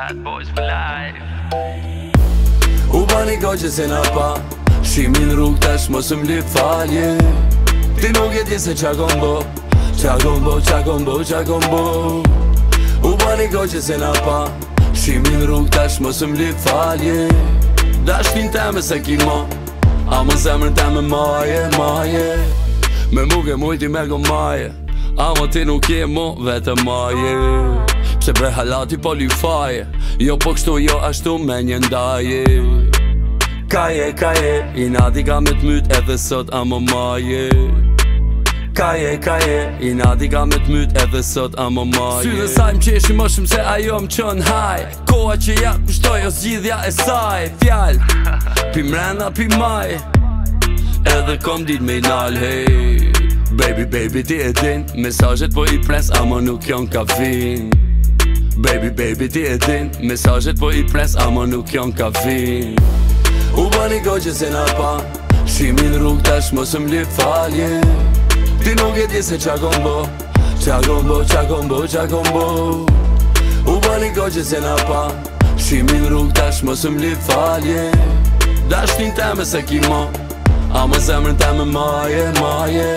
Bad boys for life. U bani ko që se na pa Shimin rrug tash mos m'lip falje Ti nuk e di se qa kom bo Qa kom bo, qa kom bo, qa kom bo U bani ko që se na pa Shimin rrug tash mos m'lip falje Dashnin teme se ki mo A më zemrën teme maje, maje Me muke mujti me go maje A më ti nuk je mo vete maje Pse bre halati po li faje Jo po kështu jo ashtu me një ndaje Kaje, kaje I nati ka me t'myt edhe sot a më maje Kaje, kaje I nati ka me t'myt edhe sot a më maje Sy dhe saj m'qeshi më shumë se ajo m'qën haj Koha që ja t'pështoj o zgjidhja e saj Fjall Pi mrena pi maj Edhe kom dit me i nal hey Baby, baby ti e din Mesajet po i pres ama nuk jon ka fin Baby, baby ti e din Mesajet po i pres ama nuk jon ka fin U bani ko që se na pa Shimin rrug tash mos m'lip falje Ti nuk e di se qa kom bo Qa kom bo, qa kom bo, qa kom bo U bani ko që se na pa Shimin rrug tash mos m'lip falje Dashnin teme se ki mo A më zemrën teme maje, maje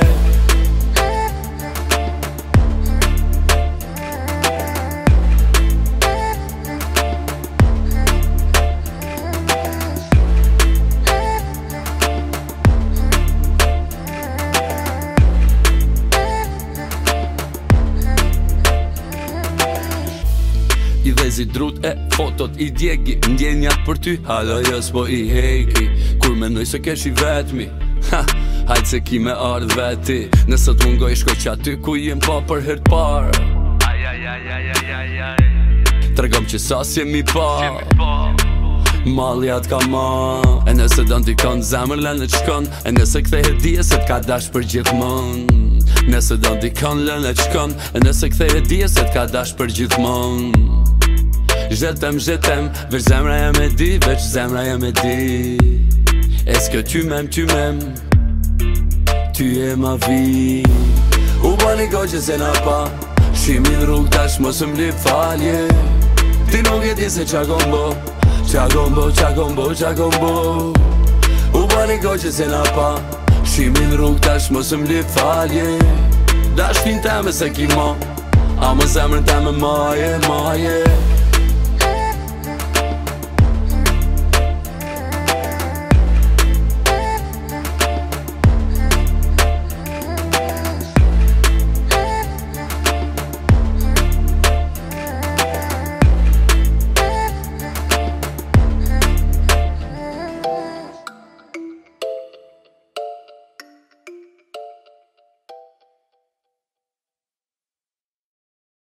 I dhezi drut e fotot i djegi Ndjenjat për ty, halo jos po i heki Kur menoj se kesh i vetmi Ha, hajt se ki me ardh veti Nësë të mungoj shko që aty ku jem pa për hert par Tregom që sas jemi pa Maljat ka ma E nëse don t'i kon zemër lënë t'shkon E nëse kthehet dije se t'ka dash për gjithmon Nëse don t'i kon lënë t'shkon E nëse kthehet dije se t'ka dash për gjithmon Jetem, veç zemra jem e di, veç zemra jem e di Est-ce que tu m'aimes, tu es ma vie U bani ko që se na pa Shimin rrug tash mos m'lip falje Ti nuk e di se qa kom bo Qa kom bo, qa kom bo, qa kom bo U bani ko që se na pa Shimin rrug tash mos m'lip falje Dashnin teme se ki mo A më zemrën teme maje, maje